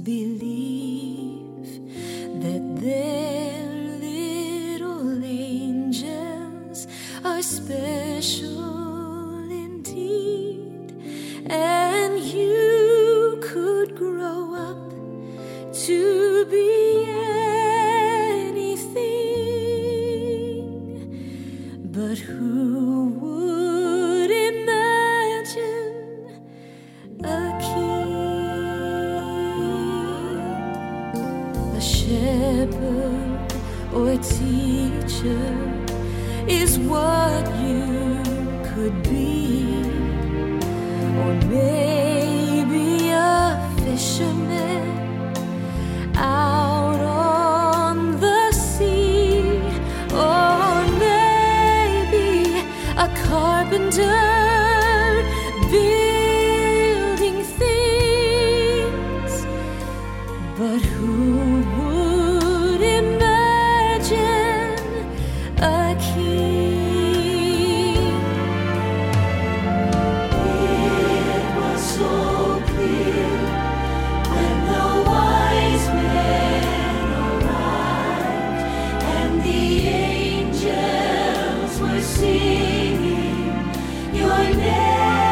believe that their little angels are special indeed, and you could grow up to be anything. But who would imagine a shepherd or teacher is what you could be, or maybe a fisherman out on the sea, or maybe a carpenter building things. But who would imagine a king? It was so clear when the wise men arrived and the angels were singing your name.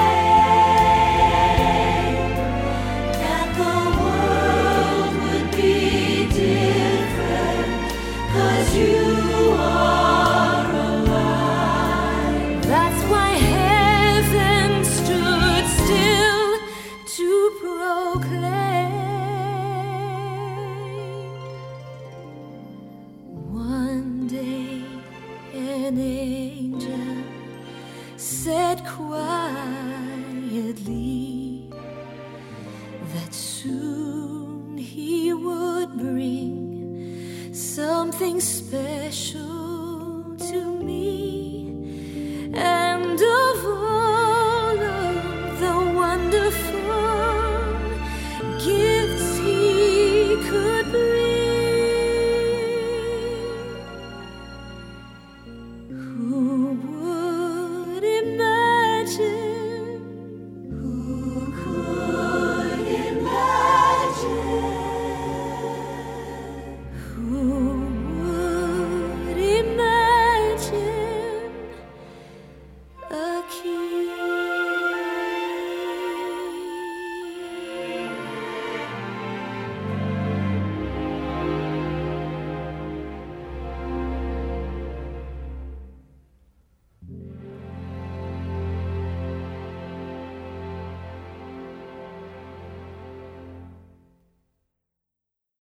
You are alive. That's why heaven stood still to proclaim. One day an angel said quietly that soon he would bring something special